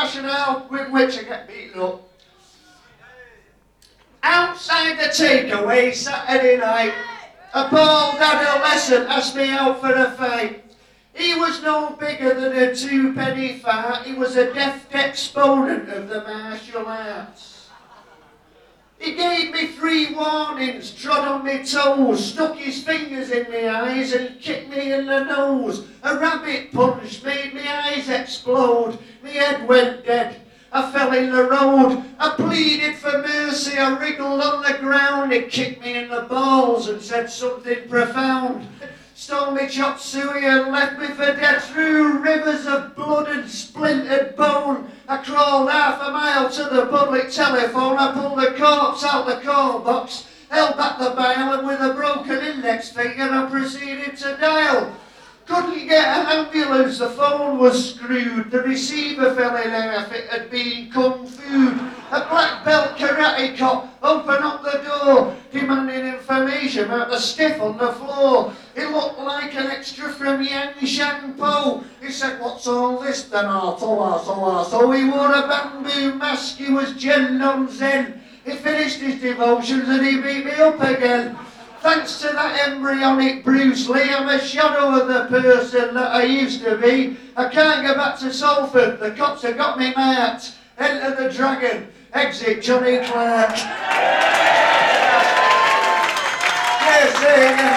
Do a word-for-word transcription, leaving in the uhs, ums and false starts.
rationale with which I get beaten up. Outside the takeaway Saturday night, a bald adolescent asked me out for a fight. He was no bigger than a two-penny fart. He was a deft exponent of the martial arts. He gave me three warnings, trod on my toes, stuck his fingers in my eyes and kicked me in the nose. A rabbit punch made my eyes explode. My head went dead. I fell in the road. I pleaded for mercy. I wriggled on the ground. He kicked me in the balls and said something profound. Stole me chop suey and left me for dead. Through rivers of blood and splintered bone, I crawled half a mile to the public telephone. I pulled the corpse out the call box, held back the bile, and with a broken index finger I proceeded to dial. Couldn't get an ambulance, the phone was screwed. The receiver fell in half, it had been kung fu. A black belt karate cop opened up the door, demanding information about the stiff on the floor. He looked like an extra from Yang Shang Po. He said, "What's all this then?" I told her, so he wore a bamboo mask, he was Jen non Zen. He finished his devotions and he beat me up again. Thanks to that embryonic Bruce Lee, I'm a shadow of the person that I used to be. I can't go back to Salford, the cops have got me marked. Enter the dragon, exit Johnny Clark. Yes, yeah.